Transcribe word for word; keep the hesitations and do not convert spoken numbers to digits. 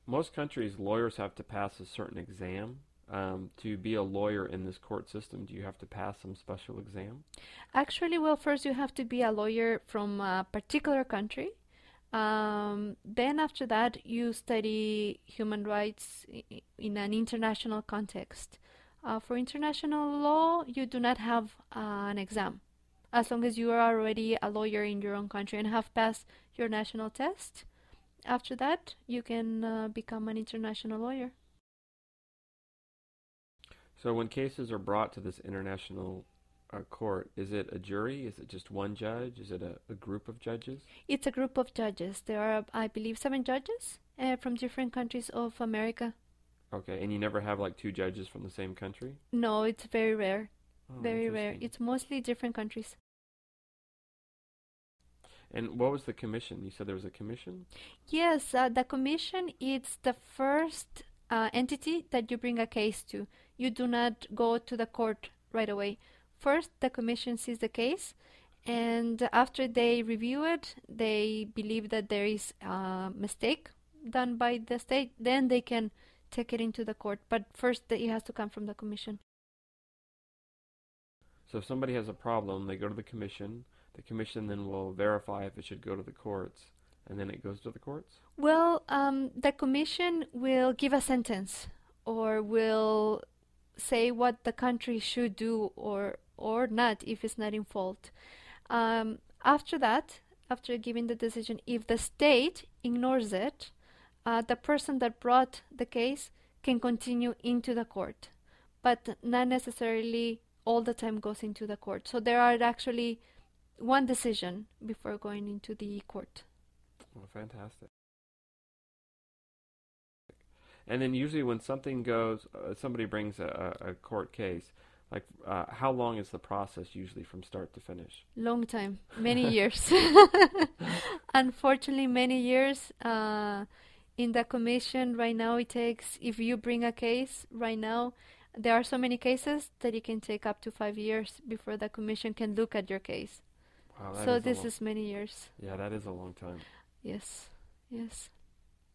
Most countries, lawyers have to pass a certain exam. Um, to be a lawyer in this court system, do you have to pass some special exam? Actually, well, first you have to be a lawyer from a particular country. Um, then after that, you study human rights in an international context. Uh, for international law, you do not have uh, an exam. As long as you are already a lawyer in your own country and have passed your national test, after that, you can uh, become an international lawyer. So when cases are brought to this international uh, court, is it a jury? Is it just one judge? Is it a, a group of judges? It's a group of judges. There are, I believe, seven judges uh, from different countries of America. Okay, and you never have like two judges from the same country? No, it's very rare. Oh, Very rare. interesting. It's mostly different countries. And what was the commission? You said there was a commission? Yes, uh, the commission is the first uh, entity that you bring a case to. You do not go to the court right away. First, the commission sees the case, and after they review it, they believe that there is a mistake done by the state, then they can take it into the court. But first, it has to come from the commission. So if somebody has a problem, they go to the commission. The commission then will verify if it should go to the courts, and then it goes to the courts? Well, um, the commission will give a sentence or will say what the country should do or or not if it's not in fault. Um, after that, after giving the decision, if the state ignores it, uh, the person that brought the case can continue into the court, but not necessarily all the time goes into the court. So there are actually one decision before going into the court. Well, fantastic. And then usually when something goes, uh, somebody brings a, a court case, like uh, how long is the process usually from start to finish? Long time, many years. Unfortunately, many years. Uh, in the commission right now, it takes, if you bring a case right now, there are so many cases that it can take up to five years before the commission can look at your case. Wow, that So is a this long. is many years. Yeah, that is a long time. Yes, yes.